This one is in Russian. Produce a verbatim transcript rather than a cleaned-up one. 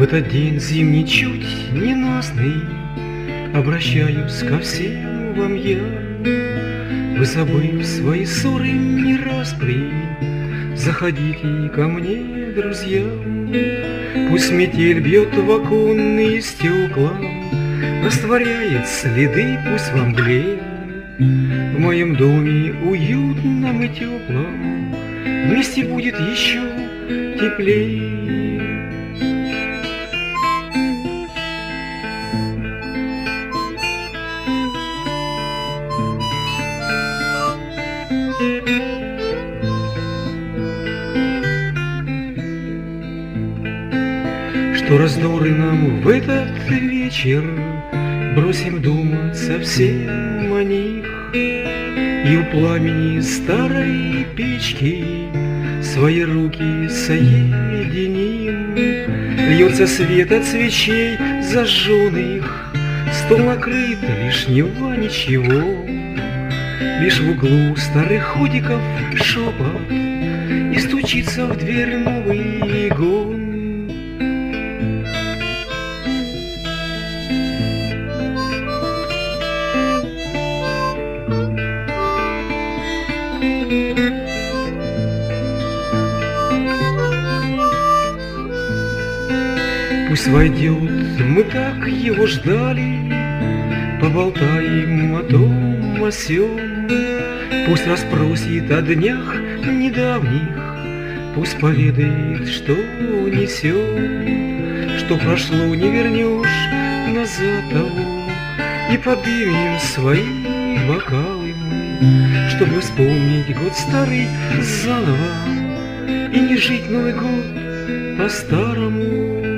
В этот день зимний чуть ненастный обращаюсь ко всем вам я. Вы, забыв свои ссоры не распри, заходите ко мне, друзья. Пусть метель бьет в оконные стекла, растворяет следы, пусть во мгле. В моем доме уютном и теплом вместе будет еще теплее. Что раздоры нам в этот вечер, бросим думать совсем о них. И у пламени старой печки свои руки соединим. Льется свет от свечей зажженных, стол накрыт лишнего ничего. Лишь в углу старых ходиков шепот, и стучится в дверь Новый год. Пусть войдет, мы так его ждали, поболтаем о том, о сём. Пусть расспросит о днях недавних, пусть поведает, что несет, что прошло не вернешь назад того. И подымем свои бокалы мы, чтобы вспомнить год старый заново и не жить Новый год по-старому.